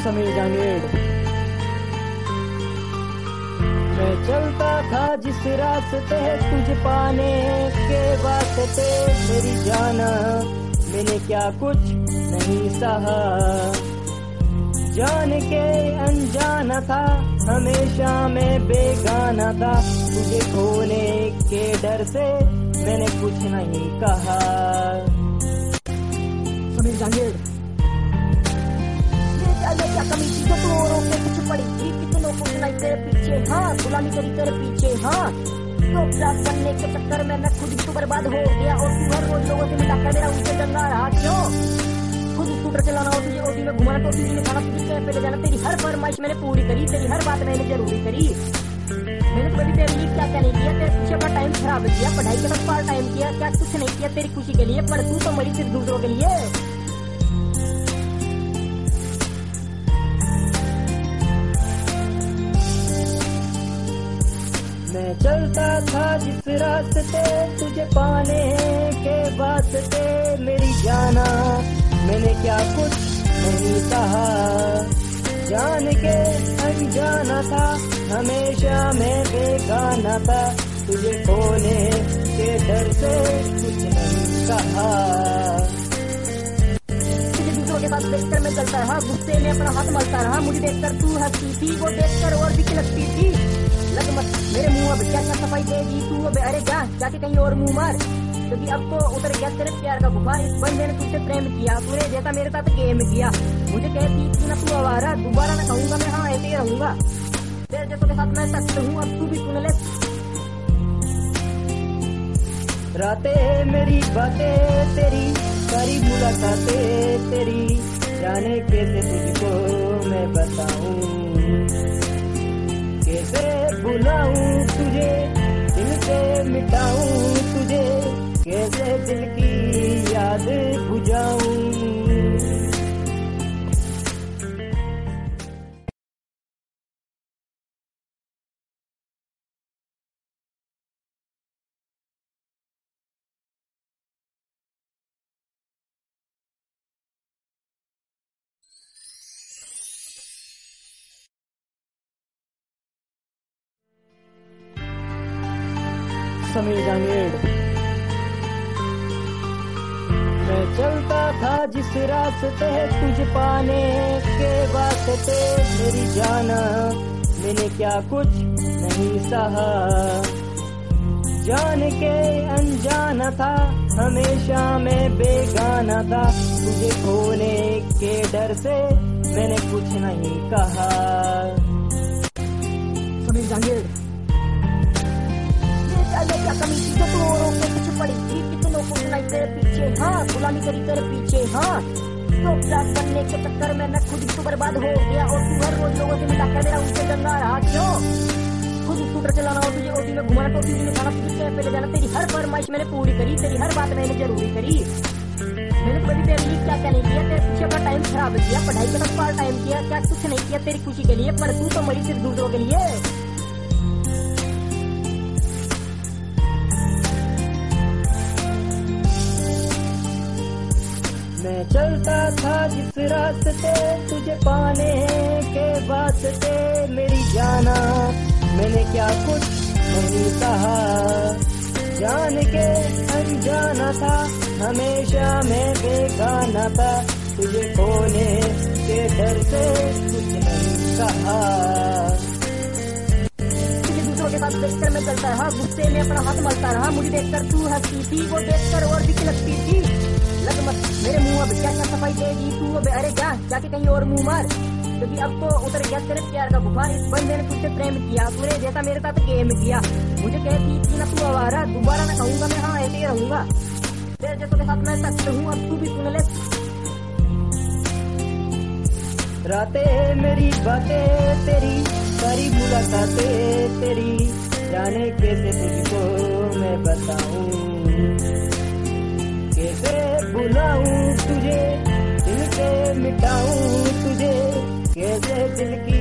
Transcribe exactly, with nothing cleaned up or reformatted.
समीर जांगेड़। मैं चलता था जिस रास्ते तुझे पाने के वास्ते मेरी जाना, मैंने क्या कुछ नहीं सहा। जान के अनजाना था, हमेशा मैं बेगाना था। तुझे खोने के डर से मैंने कुछ नहीं कहा। समीर जांगेड़। क्या कमी थी जो तू औरों के कुछ पड़ी थी, कितनों को सुनाई तेरे पीछे हाँ, गुलामी करी तेरे पीछे हाँ। तो क्लास बनने के चक्कर में मैं खुद ही तो बर्बाद हो गया, और तू हर रोज लोगों से मिलाकर मेरा उनसे डरना रहा क्यों। खुद स्कूटर चलाना और तुझे ओटी में घुमाना, तो तुझे खाना, तुझे कैफे ले जाना, तेरी हर फरमाइश मैंने पूरी करी, तेरी हर बात मैंने जरूरी करी। मैंने तो कभी तेरे लिए क्या क्या नहीं किया, तेरे पीछे अपना टाइम खराब किया, पढ़ाई के बाद पार टाइम किया, क्या कुछ नहीं किया तेरी खुशी के लिए, पर तू तो मरी सिर्फ दूसरों के लिए। मैं चलता था जिस रास्ते तुझे पाने के वास्ते मेरी जाना, मैंने क्या कुछ नहीं कहा। जान के अनजाना था, हमेशा मैं बेगाना था। तुझे खोने के डर से कुछ नहीं कहा। तुझे दूसरों के साथ देखकर मैं चलता रहा, गुस्से में अपना हाथ मलता रहा। मुझे देखकर तू हंसती थी, वो देखकर और भी लगती थी। लग मत मेरे मुंह, अब क्या क्या सफाई देगी तू, अब अरे जा जाके कहीं और मुंह मार, क्योंकि अब तो उतर गया तेरे प्यार का बुखार। इस बंदे ने तुझसे प्रेम किया, तूने जैसा मेरे साथ गेम किया। मुझे कहती थी ना तू आवारा, दोबारा ना कहूंगा मैं हाँ ऐसे ही रहूंगा। तेरे जैसों के साथ मैं सख्त हूँ, अब तू भी सुन ले। रातें मेरी बातें तेरी, सारी मुलाकातें तेरी, जाने कैसे तुझको मैं बताऊं, कैसे बुलाऊं तुझे, दिल से मिटाऊं तुझे, कैसे दिल की याद बुझाऊं। समीर जांगेड़। मैं चलता था जिस रास्ते तुझे पाने के वास्ते मेरी जाना, मैंने क्या कुछ नहीं सहा। जान के अनजाना था, हमेशा मैं बेगाना था। तुझे खोने के डर से मैंने कुछ नहीं कहा। समीर जांगेड़। क्या कमी थी जो तू औरों के कुछ पड़ी थी, कितनों को सुनाई तेरे पीछे हाँ, गुलामी करी तेरे पीछे हाँ। तो क्लास बनने के चक्कर में मैं खुद ही तो बर्बाद हो गया, और तू हर रोज लोगों से मिलाकर मेरा उनसे डरना रहा क्यों। खुद स्कूटर चलाना और तुझे ओटी में घुमाना, तो तुझे खाना, तुझे कैफे ले जाना, तेरी हर फरमाइश मैंने पूरी करी, तेरी हर बात मैंने जरूरी करी। मैंने तो कभी तेरे लिए क्या क्या नहीं किया, तेरे पीछे अपना टाइम खराब किया, पढ़ाई के बाद पार टाइम किया, क्या कुछ नहीं किया तेरी खुशी के लिए, पर तू तो मरी सिर्फ दूसरों के लिए। मैं चलता था जिस रास्ते तुझे पाने के वास्ते मेरी जाना, मैंने क्या कुछ नहीं कहा। जान के अनजाना था, हमेशा मैं बेगाना था। तुझे खोने के डर से कुछ नहीं कहा। तुझे दूसरों के साथ देखकर मैं चलता रहा, गुस्से में अपना हाथ मलता रहा। मुझे देखकर तू हंसती थी, वो देखकर और भी लगती थी। लग मत मेरे मुंह, अब क्या क्या सफाई देगी तू, अब अरे जा जाके कहीं और मुंह मार, क्योंकि अब तो उतर गया तेरे प्यार का बुखार। इस बंदे ने तुझसे प्रेम किया, तूने जैसा मेरे साथ गेम किया। मुझे कहती थी ना तू आवारा, दोबारा ना कहूंगा मैं हाँ ऐसे ही रहूंगा। तेरे जैसों के साथ मैं सख्त हूँ, अब तू भी सुन ले। रातें मेरी बातें तेरी, सारी मुलाकातें तेरी, जाने कैसे तुझको मैं बताऊं, कैसे बुलाऊं तुझे, दिल से मिटाऊं तुझे, कैसे दिल की